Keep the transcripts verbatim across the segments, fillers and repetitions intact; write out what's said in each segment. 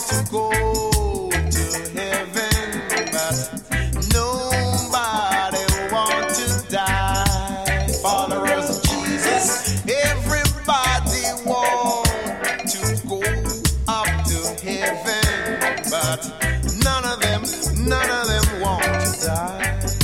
to go to heaven, but nobody wants to die. Followers of Jesus, everybody wants to go up to heaven, but none of them, none of them want to die.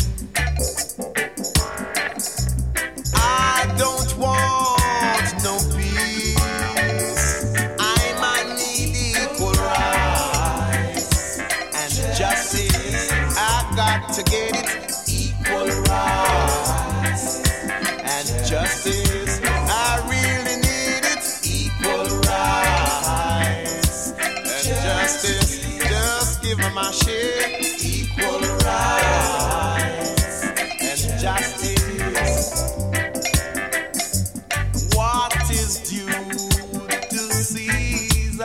I don't want no peace. I might need equal rights and justice. I got to get it. Equal rights and justice. I really need it. Equal rights and justice. Just give me my share. Equal rights and justice. What is due to Caesar?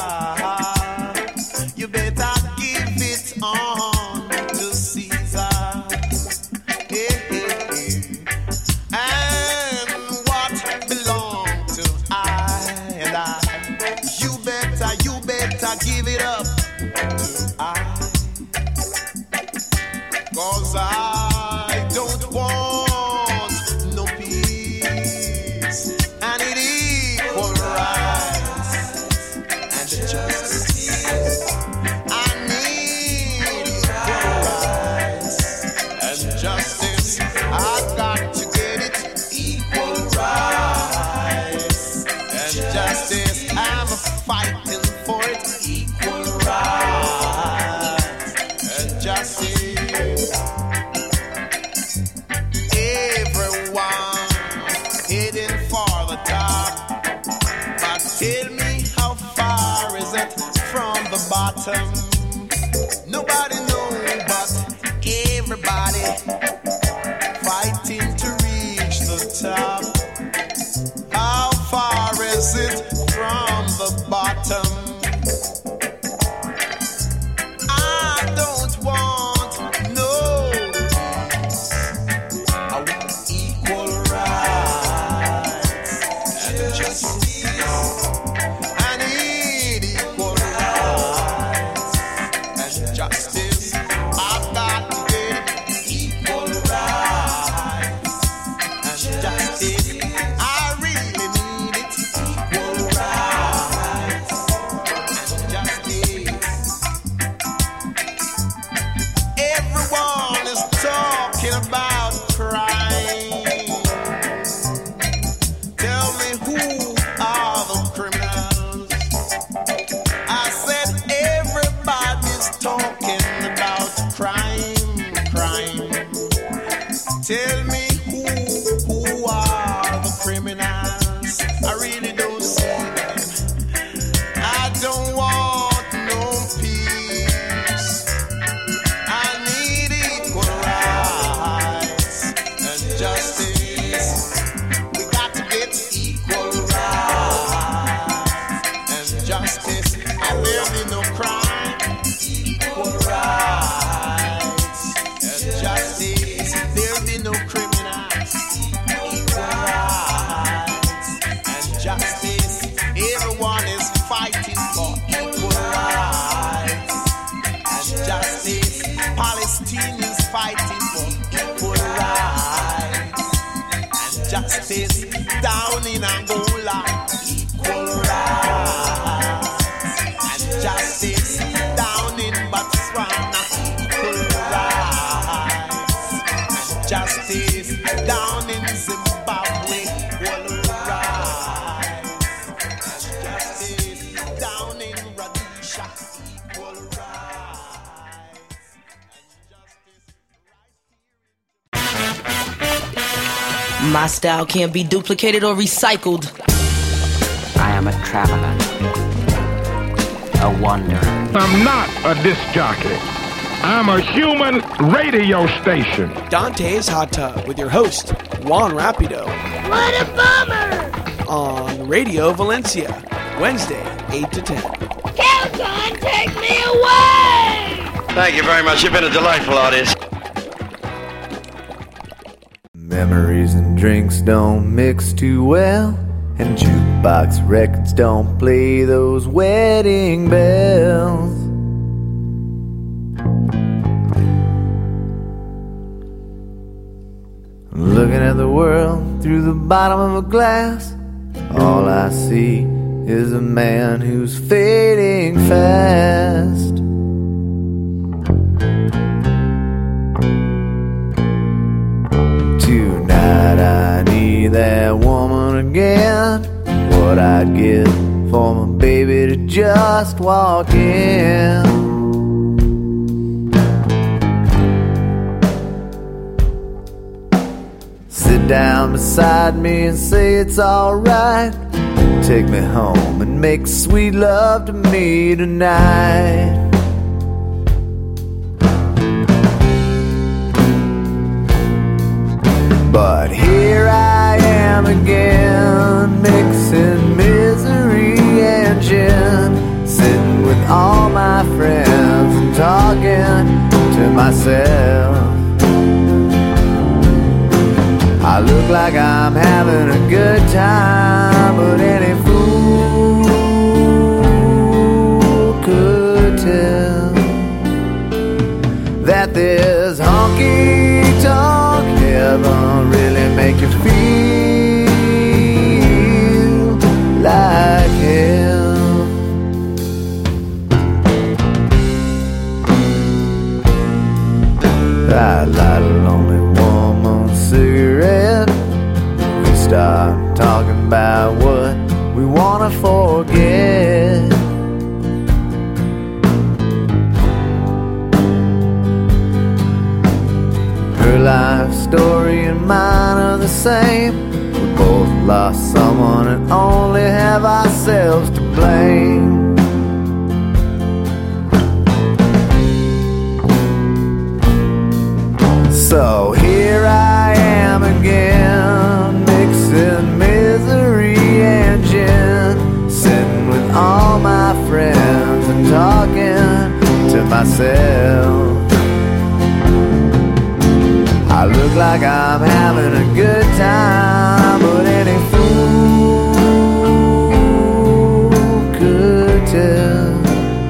You better give it on to Caesar. Hey, hey, hey. And what belongs to I and I? You better, you better give it up to I. 'Cause I don't want no peace. I need equal rights and justice. I need equal rights and justice. I got to get it. Equal rights and justice. I'm fighting for it. Equal rights and justice. Everyone heading for the top, but tell me how far is it from the bottom? Nobody knows, but everybody fighting to reach the top. How far is it from the bottom? I don't want no peace. I want equal rights and justice. I need equal rights and justice. I've got to get equal rights and justice. I really need it. Equal rights and justice. Everyone is talking about crime. Tell me who are the criminals? I said everybody's talking about crime, crime. Tell me who, who are the criminals? I really don't see them. I don't want no peace. I need equal rights and justice. We got to get equal rights and justice. And there'll be no crime. Equal rights and justice. There'll be no criminals. Equal rights and justice. Everyone is fighting for equal rights and justice. Palestinians fighting for equal rights and justice. Down in Angola, equal rights and justice. Down in Botswana, equal rights and justice. Down in Zimbabwe, equal rights and justice. Down in Rhodesia, equal rights and justice. My style can't be duplicated or recycled. I am a traveler, a wanderer. I'm not a disc jockey. I'm a human radio station. Dante's Hot Tub with your host, Juan Rapido. What a bummer! On Radio Valencia, Wednesday, eight to ten. Kelton, take me away! Thank you very much. You've been a delightful audience. Memories and drinks don't mix too well, and jukebox records don't play those wedding bells. at the world through the bottom of a glass, all I see is a man who's fading fast. Tonight I need that woman again. What I'd give for my baby to just walk in. Sit down beside me and say it's alright. Take me home and make sweet love to me tonight. But here I am again, mixing misery and gin, sitting with all my friends and talking to myself. I look like I'm having a good time, but any fool could tell that this honky-tonk heaven really make you feel like hell. I light a lonely woman's cigarette. We start talking about what we wanna forget. Her life story and mine are the same. We both lost someone and only have ourselves to blame. So here I am again, mixing misery and gin, sitting with all my friends and talking to myself. I look like I'm having a good time, but any fool could tell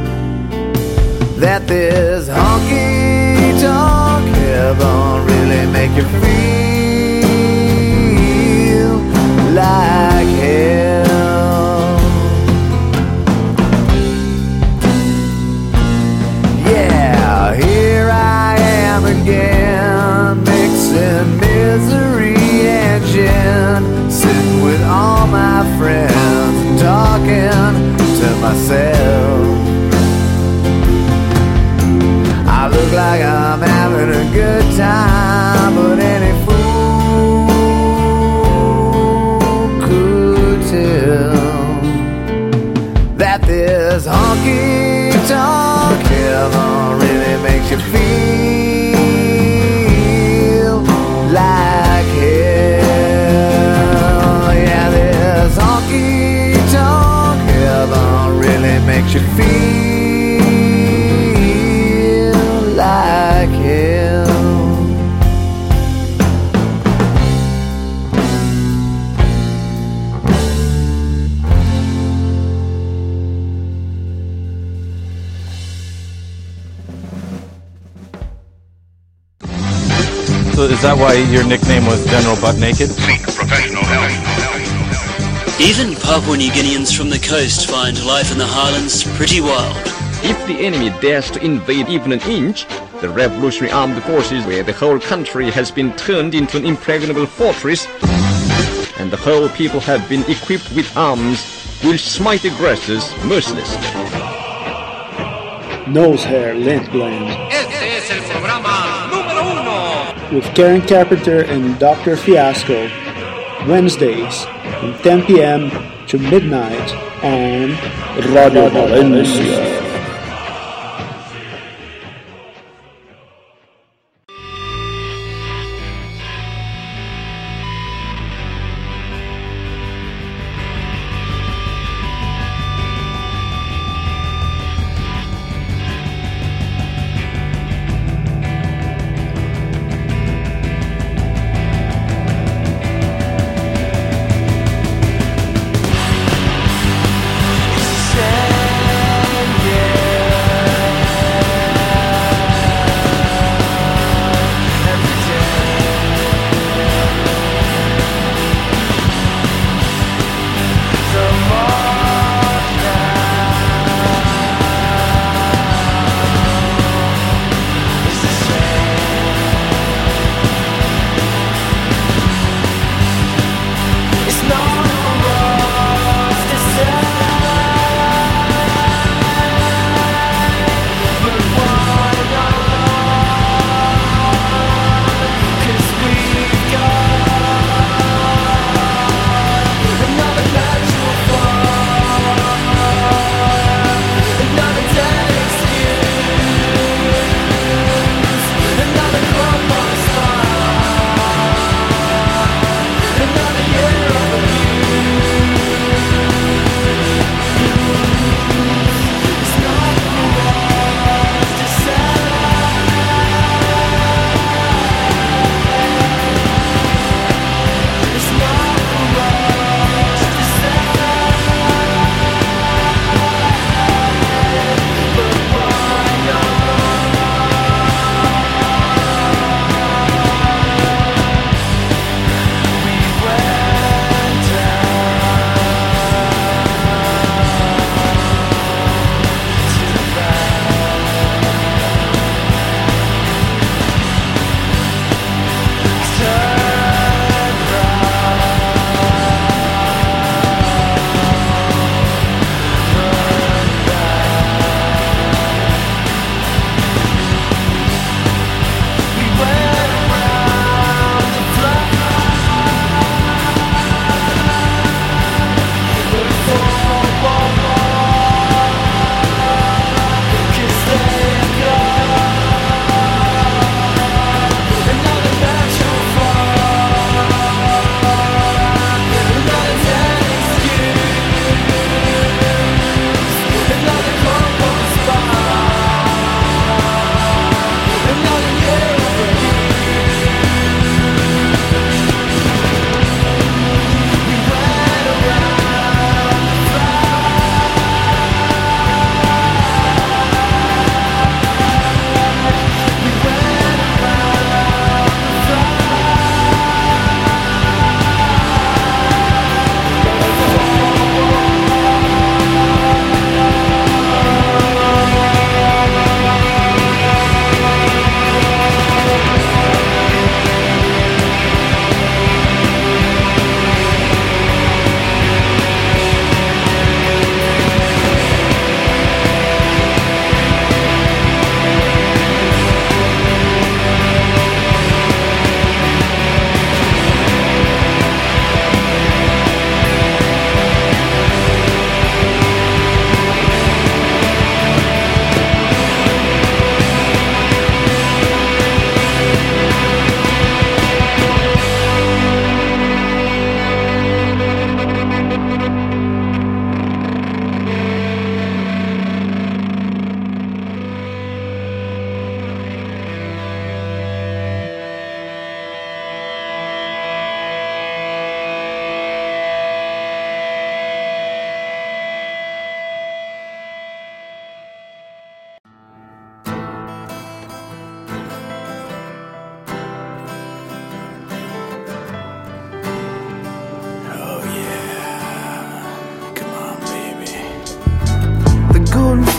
that this honky-tonk heaven really make you feel like hell. Yeah, here I am again, mixing misery and gin, sitting with all my friends and talking to myself. I look like I'm having a good time, but any fool could tell that this honky-tonk heaven really makes you feel like hell. Yeah, this honky-tonk heaven really makes you feel like hell. So is that why your nickname was General Butt Naked? Seek professional help. Even Papua New Guineans from the coast find life in the highlands pretty wild. If the enemy dares to invade even an inch, the Revolutionary Armed Forces, where the whole country has been turned into an impregnable fortress, and the whole people have been equipped with arms, will smite aggressors mercilessly. Nose Hair Lint Blend. Este es el programa número uno. With Karen Carpenter and Doctor Fiasco, Wednesdays from ten p.m. to midnight on Radio Valencia. Yeah.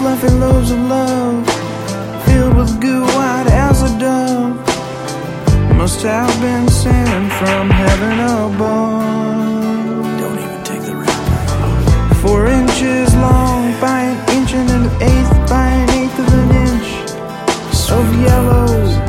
fluffy loaves of love, filled with goo white as a dove, must have been sent from heaven above. Don't even take the wrapper. Four inches long by an inch and an eighth by an eighth of an inch of yellow,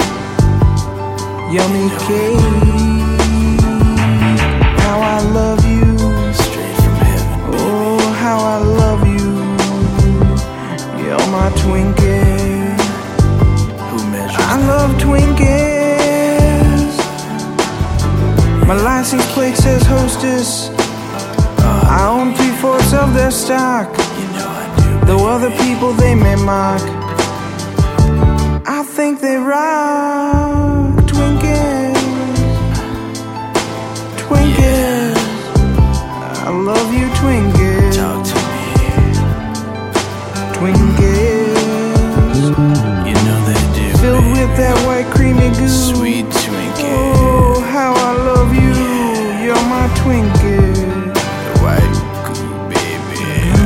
yummy cake. How I love you, straight from heaven. Oh, how I love you. You're my Twinkie. Who measures I that? love Twinkies. My license plate says hostess. uh, I own three-fourths of their stock. You know I do. Though other people they may mock, I think they rock. Twinkies, Twinkies, yeah. I love you, Twinkies. Talk to me. Twinkies, You know they do. filled baby. with that white creamy goo. Sweet Twinkie. Oh, how I love you. Yeah. You're my Twinkie. The white goo, baby.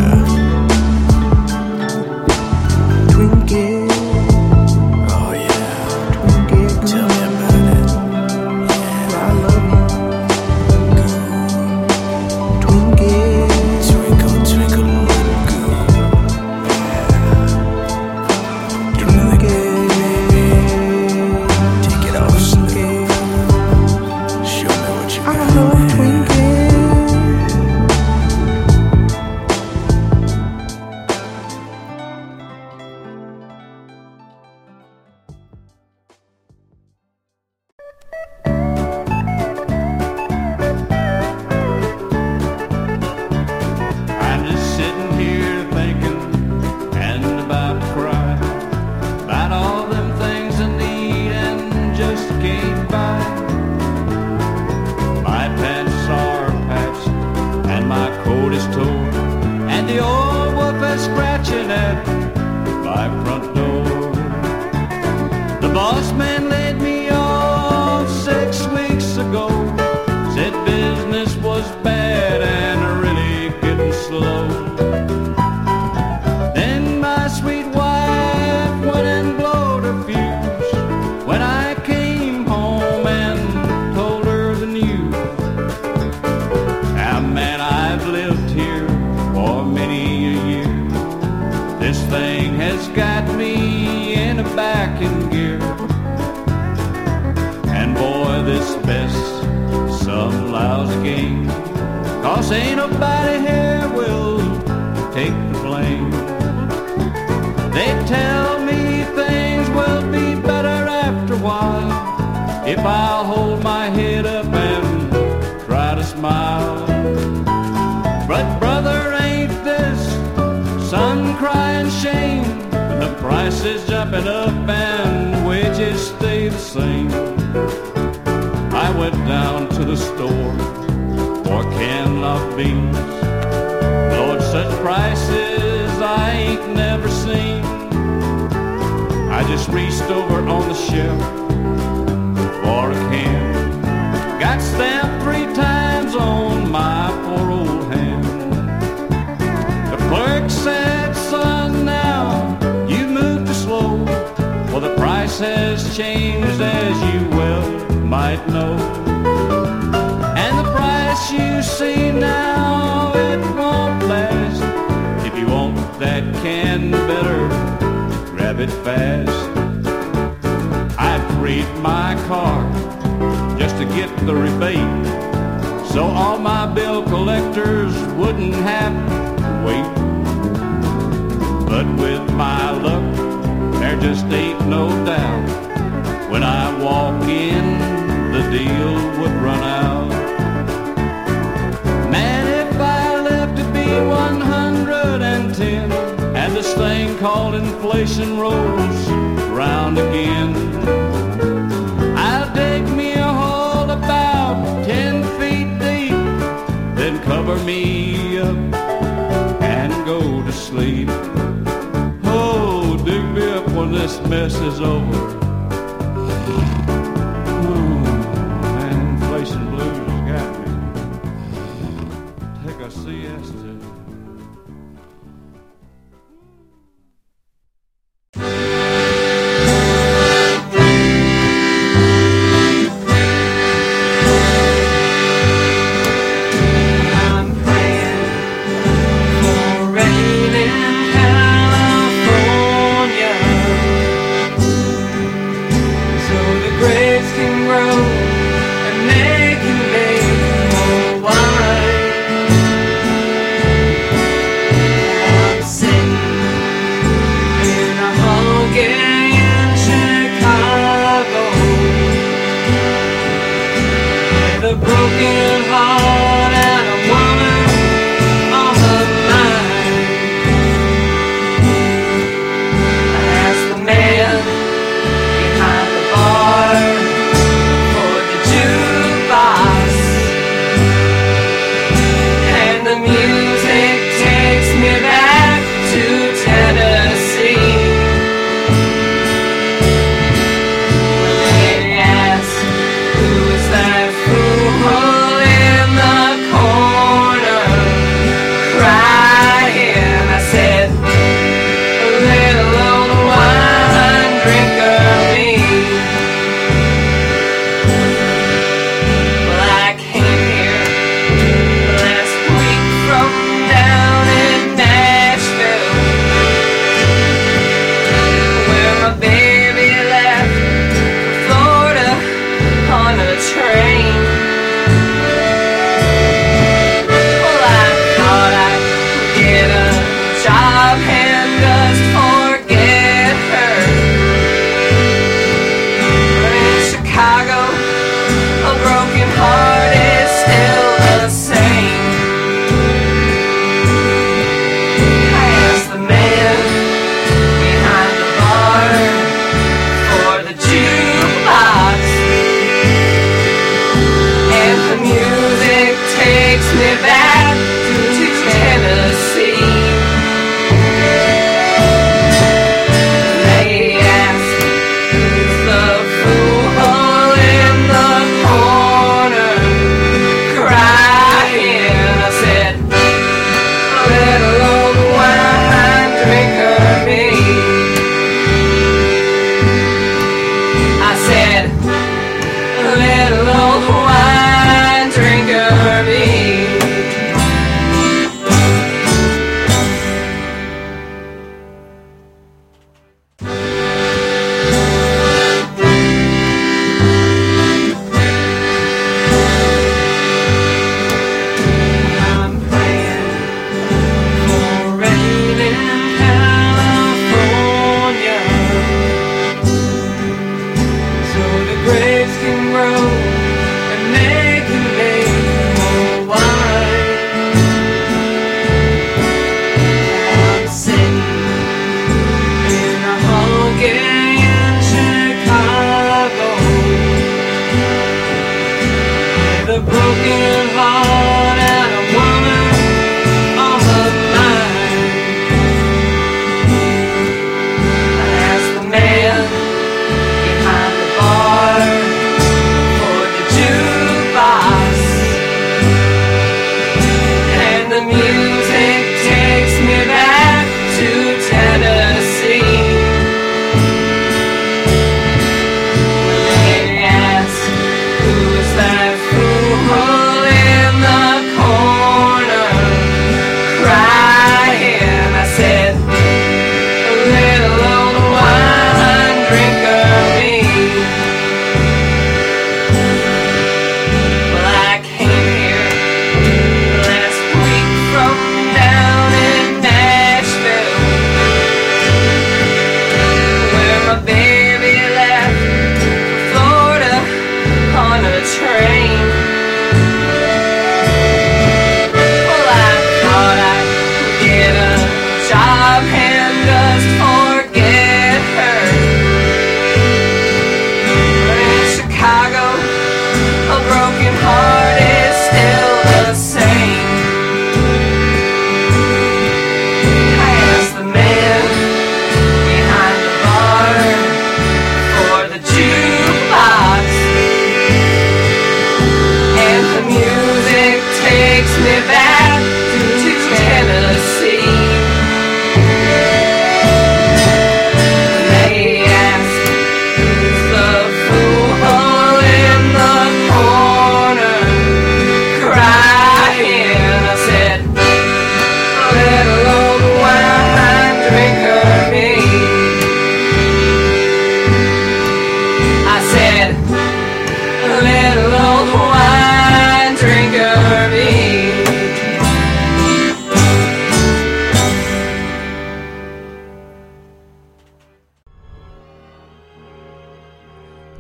Twinkie, Oh yeah. Twinkie goo. Tell me about it. I love you. Twinkie, Twinkle, twinkle, little goo. Give me the goo, baby. Take it off slow. Show me what you I got. love Twinkie. I'm just sitting here thinking and about to cry about all them things I need and just can't buy. My pants are patched and my coat is torn, and the old wolf is scratching at my front door. The boss man laid me off six weeks ago, said business was bad and really getting slow. Then my sweet wife went and blowed her fuse when I came home and told her the news. Now man, I've lived here for many a year. This thing has got me in a backing gear, and boy, this best some lousy game, 'cause ain't nobody here will take the blame. They tell me things will be better after a while if I'll hold my head up and try to smile. But brother, ain't this sun crying shame when the price is jumping up and wages stay the same? I went down to the store for a can of beans. Lord, such prices I ain't never seen. I just reached over on the shelf for a can, got stamped three times on my poor old hand. The clerk said, son, now you moved too slow, for the price has changed as you well might know. And the price you see now, it won't last. If you want that can, better grab it fast. I'd trade my car just to get the rebate, so all my bill collectors wouldn't have to wait. But with my luck, there just ain't no doubt, when I walk in, the deal would run out. Man, if I live to be one hundred ten, and this thing called inflation rolls round again, I'll dig me a hole about ten feet deep, then cover me up and go to sleep. Oh, dig me up when this mess is over. Ooh, man, inflation blues got me. Take a siesta.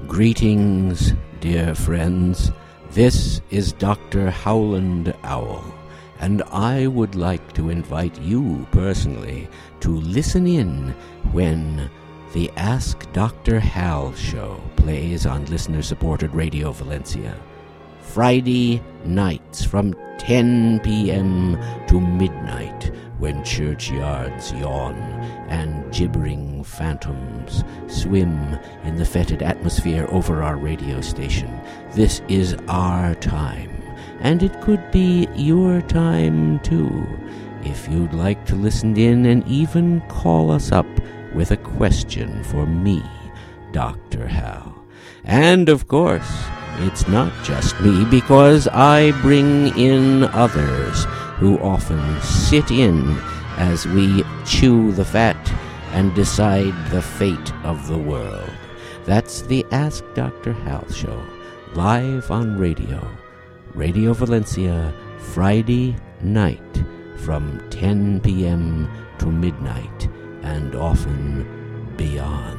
Greetings, dear friends. This is Doctor Howland Owl, and I would like to invite you personally to listen in when the Ask Doctor Hal show plays on listener-supported Radio Valencia. Friday nights from ten p.m. to midnight, when churchyards yawn and gibbering phantoms swim in the fetid atmosphere over our radio station. This is our time, and it could be your time too, if you'd like to listen in and even call us up with a question for me, Doctor Hal. And of course, it's not just me, because I bring in others who often sit in as we chew the fat and decide the fate of the world. That's the Ask Doctor Hal show, live on radio. Radio Valencia, Friday night from ten p.m. to midnight, and often beyond.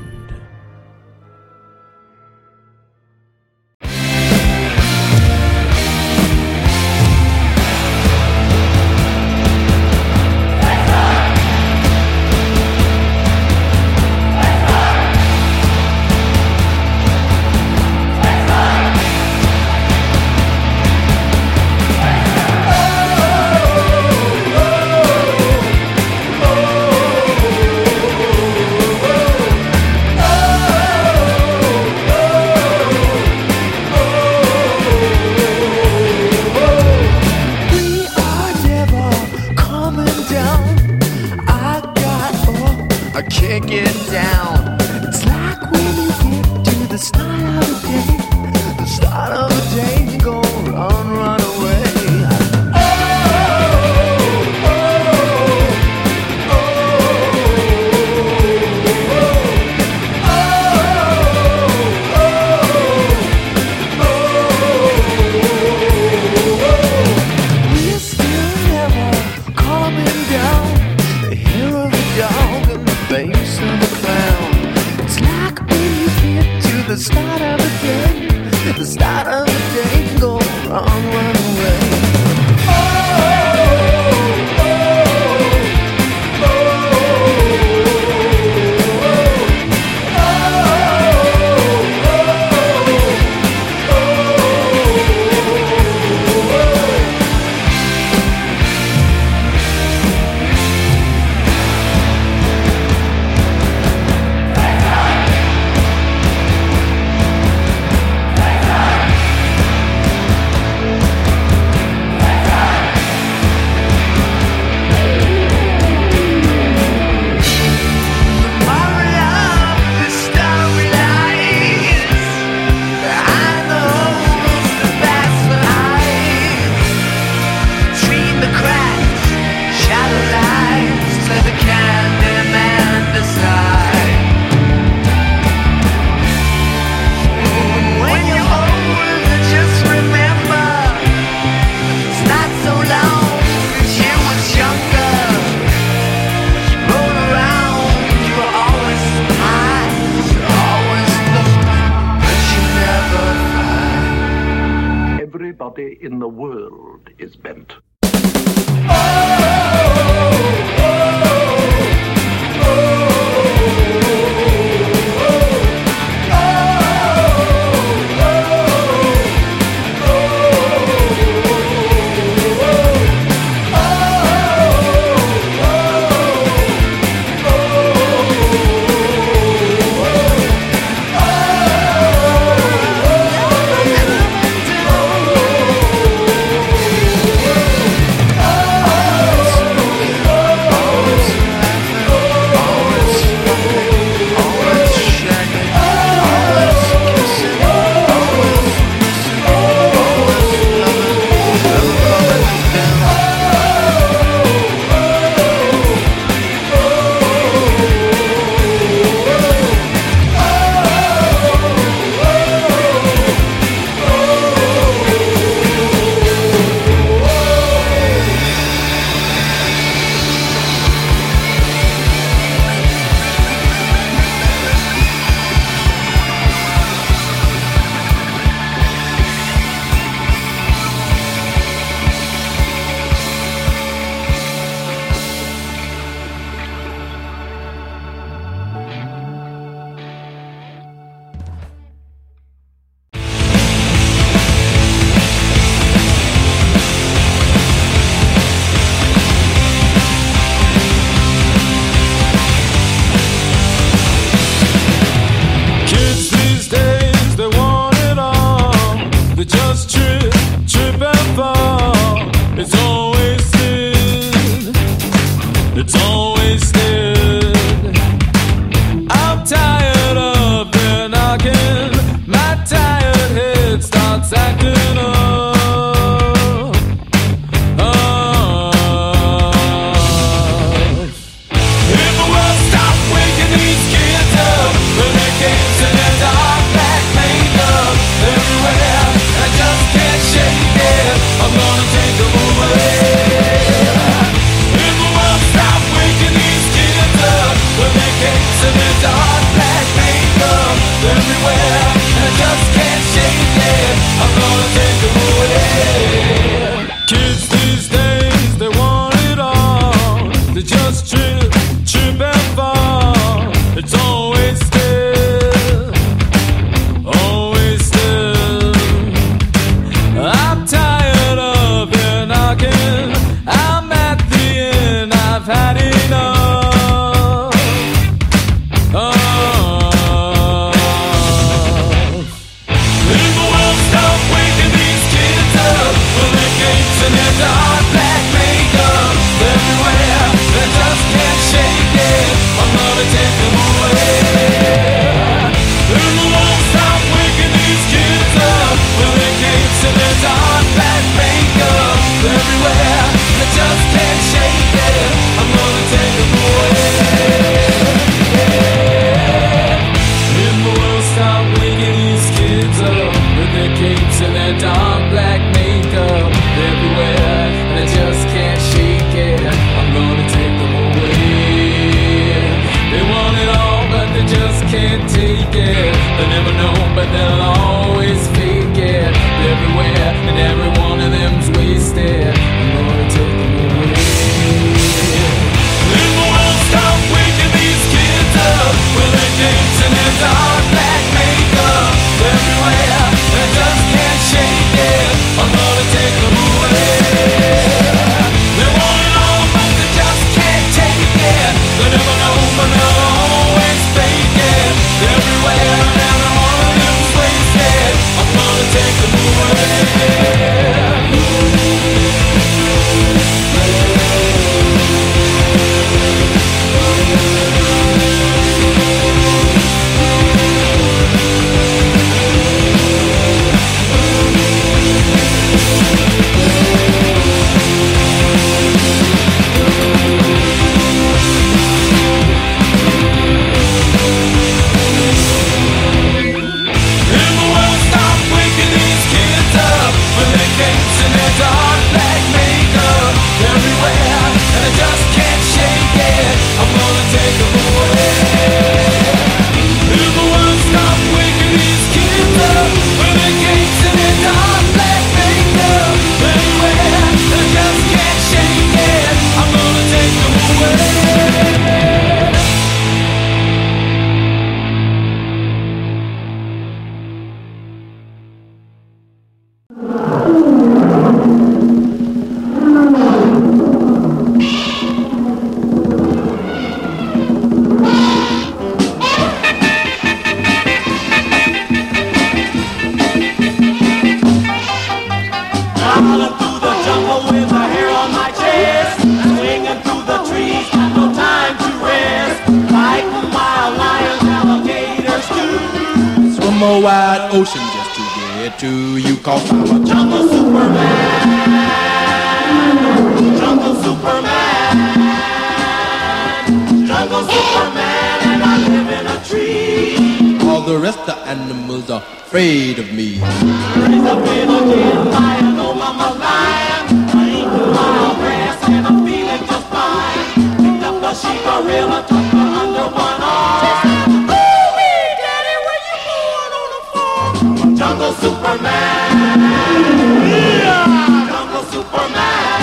In the world is bent. Oh, everywhere, and I just can't shake it. I'm gonna take them away. Kids these days, they want it all. They just trip, trip and fall. It's always still, always still. I'm tired of their knocking. I'm at the end, I've had enough. Oh. If the world stop waking these kids up, well, their gates and their dark black makeup everywhere, they just can't shake it. I'm gonna take them away. If the world stop waking these kids up, well, their gates and their dark black makeup everywhere, they just can't shake it. I'm gonna take them away. If the world stop waking these kids up with their capes and their dark black makeup everywhere, and I just can't shake it, I'm gonna take them away. They want it all, but they just can't take it. They never know, but they'll always fake it. Everywhere, and every one of them's wasted. I'm gonna take them away. If the world stop waking these kids up with their capes and their dark black makeup everywhere, they just can't shake it. I'm gonna take them away. They want it all, but they just can't take it. They never know, but they'll always fake it. Everywhere, and every one of them's wasted. I'm gonna take them away. More wide ocean just to get to you, cause I'm a jungle Superman. Jungle Superman. Jungle Superman, and I live in a tree. All the rest of the animals are afraid of me. Raise up in a kid lion, oh mama lion. I eat the wild grass and I'm feeling just fine. Picked up a she gorilla, tucked her under one arm. Jungle Superman, yeah. Jungle Superman,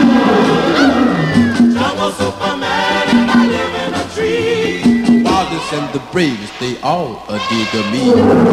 Jungle Superman, and I live in a tree. Wildest and the bravest, they all a dig of me.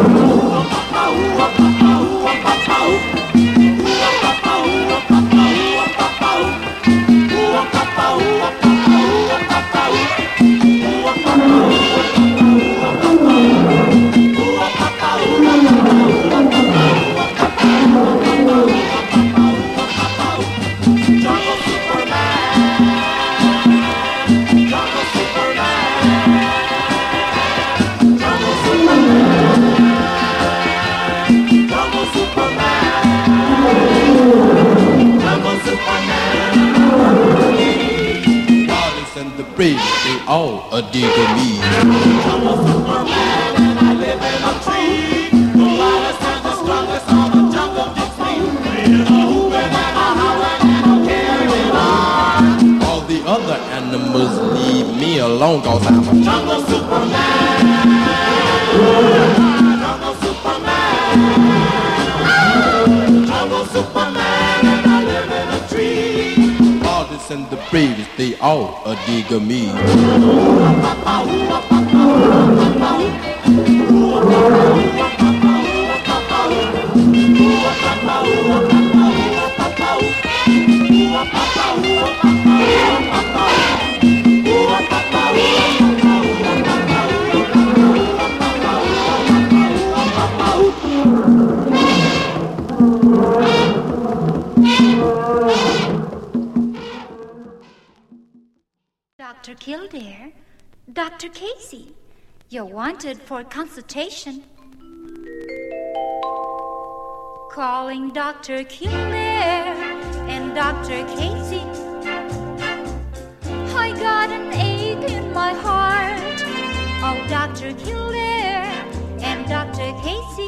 They all a dig of me. I'm a Superman and I live in a tree. The wildest and the strongest on the jungle gets me. I'm hooping and I'm howling and I'm carrying on. All the other animals leave me alone, cause I'm a jungle Superman. and the bravest, they all a dig of me. Doctor Kildare, Doctor Casey, you're wanted for consultation. Calling Doctor Kildare and Doctor Casey. I got an ache in my heart. Oh, Doctor Kildare and Doctor Casey.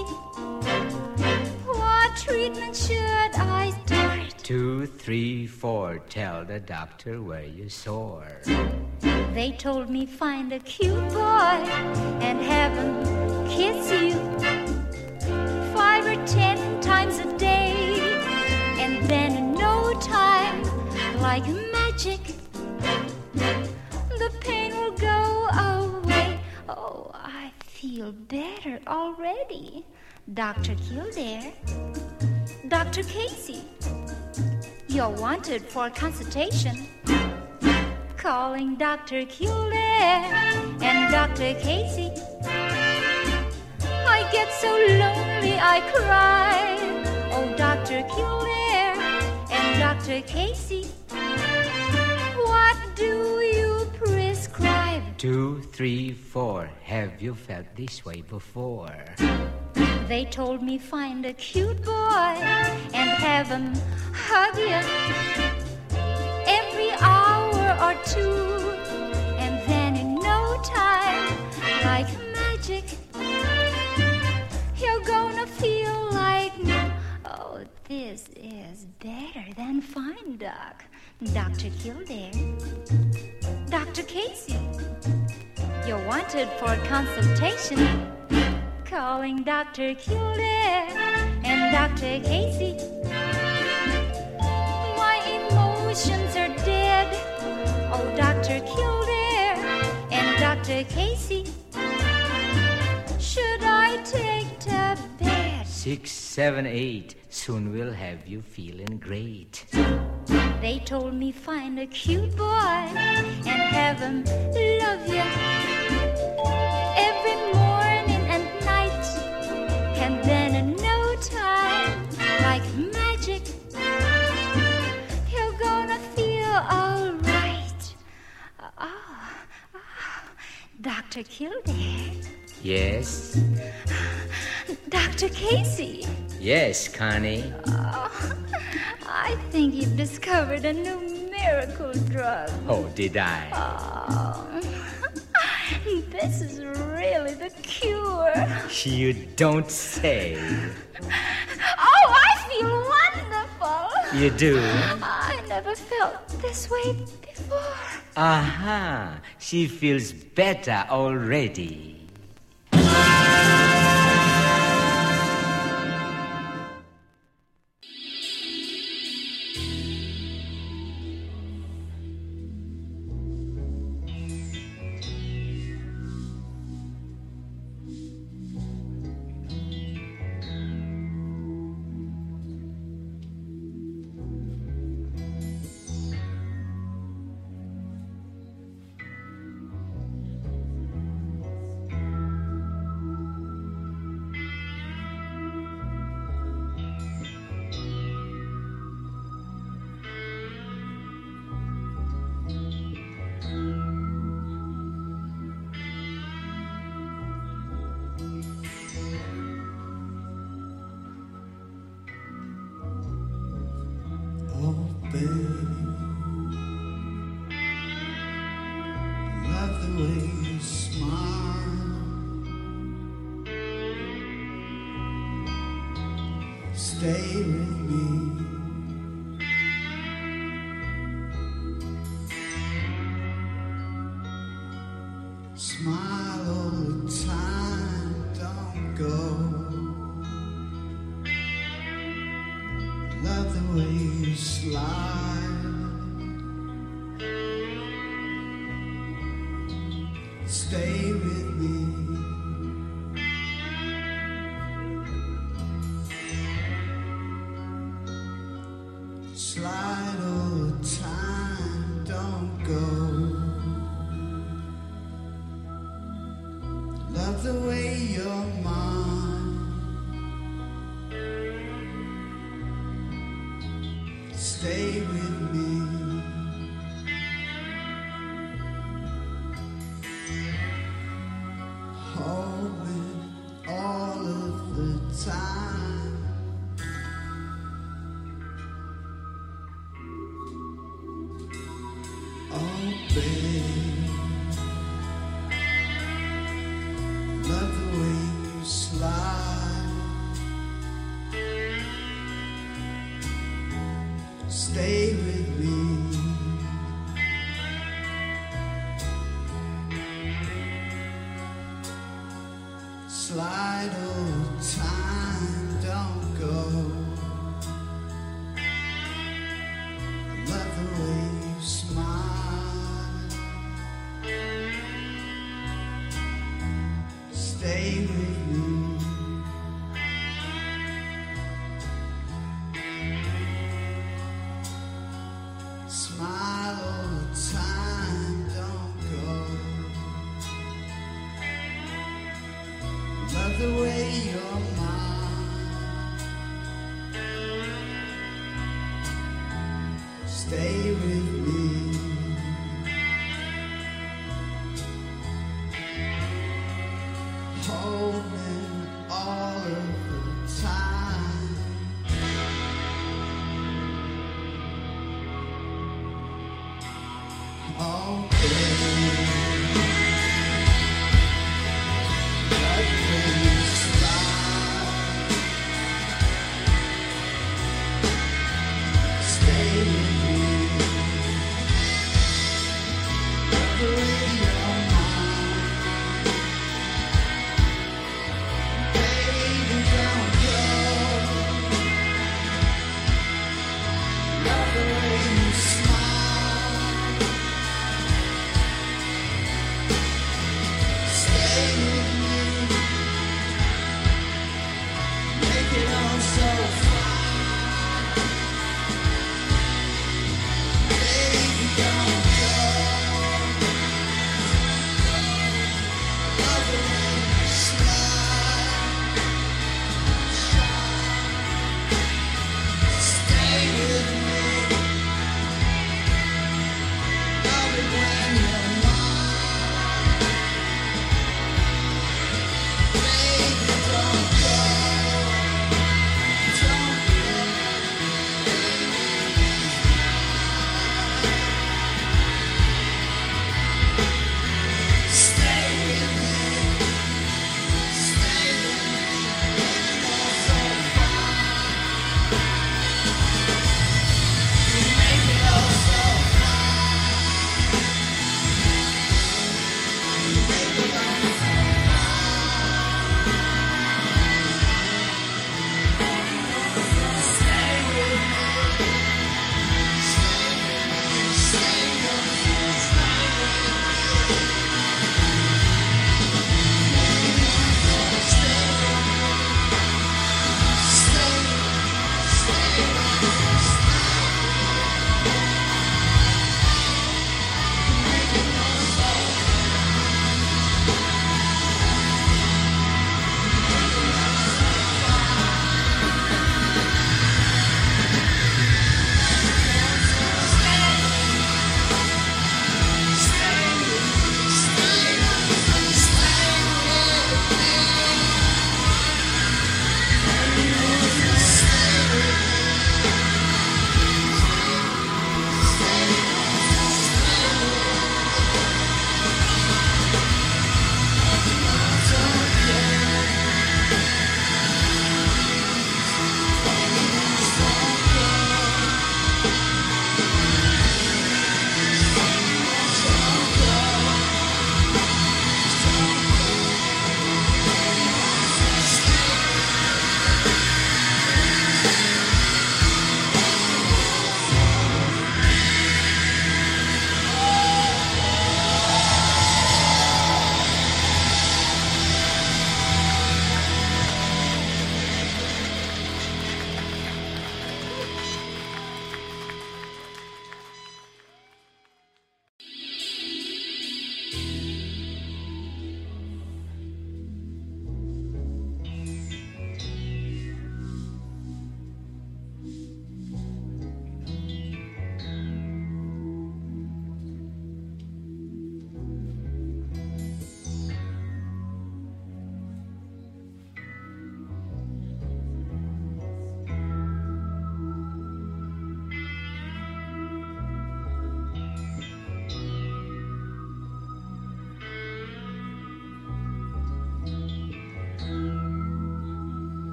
What treatment should I start? Two, three, four. Tell the doctor where you sore. They told me find a cute boy and have him kiss you five or ten times a day, and then in no time, like magic, the pain will go away. Oh, I feel better already. Doctor Kildare, Doctor Casey, you're wanted for consultation. Calling Doctor Kildare and Doctor Casey. I get so lonely I cry. Oh, Doctor Kildare and Doctor Casey, what do you prescribe? Two, three, four. Have you felt this way before? They told me find a cute boy and have him hug you every hour or two, and then in no time, like magic, you're gonna feel like me. Oh, this is better than fine, Doc. Doctor Kildare, Doctor Casey, you're wanted for consultation. Calling Doctor Kildare and Doctor Casey. My emotions are dead. Oh, Doctor Kildare and Doctor Casey, should I take to bed? Six, seven, eight. Soon we'll have you feeling great. They told me find a cute boy and have him love you every morning and night, and then in no time, like magic, you're gonna feel all right. Oh, oh, Doctor Kildare. Yes? Doctor Casey. Yes, Connie. Oh, I think you've discovered a new miracle drug. Oh, did I? Oh, this is really the cure. You don't say. Oh, I feel wonderful. You do? I never felt this way before. Aha, she feels better already. Love the way you smile, stay with me. Smile all the time, don't go. Love the way you slide Stay with me. Slide all the time, don't go. Love the way you're mine. Stay with me. Hold me all of the time. Oh, babe, love the way you slide. Stay with me. Slide all the time, don't go. Love the way you smile. Stay with me. Smile all the time, don't go. Love the way you're mine. Stay with me. Hold me all of the time. Oh, baby. Baby, don't go.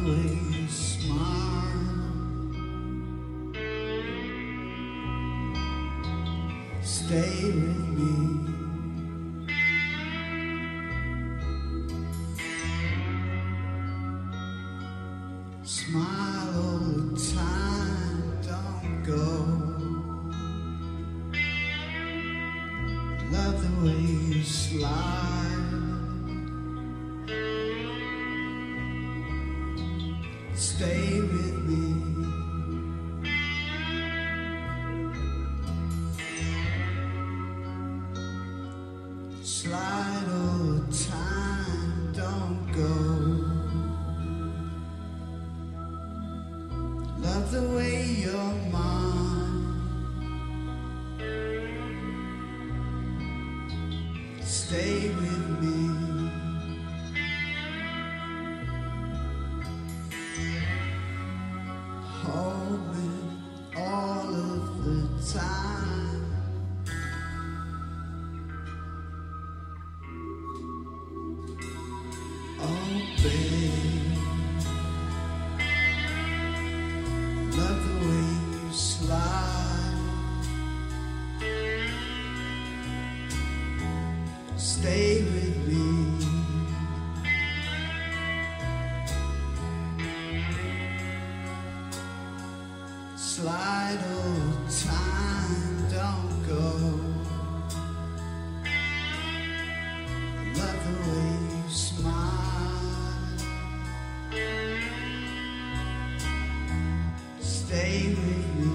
way you smile. Stay with me. Smile all the time, don't go. Love the way you slide. Stay with me. Slide all the time, don't go. Love the way you're mine. Stay with me. Hold me all of the time. Oh, babe. Love the way you slide. Stay with me. Slide all the time, don't go. Love the way you smile. Stay with me.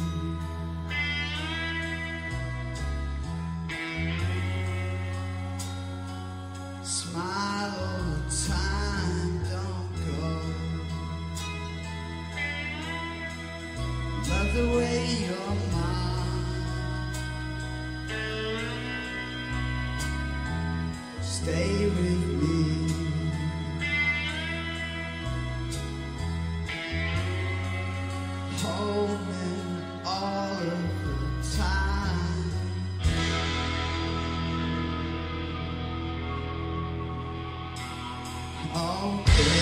Smile all the time, don't go. Love the way you're mine. Stay with me. Hold me all of the time. Oh, baby.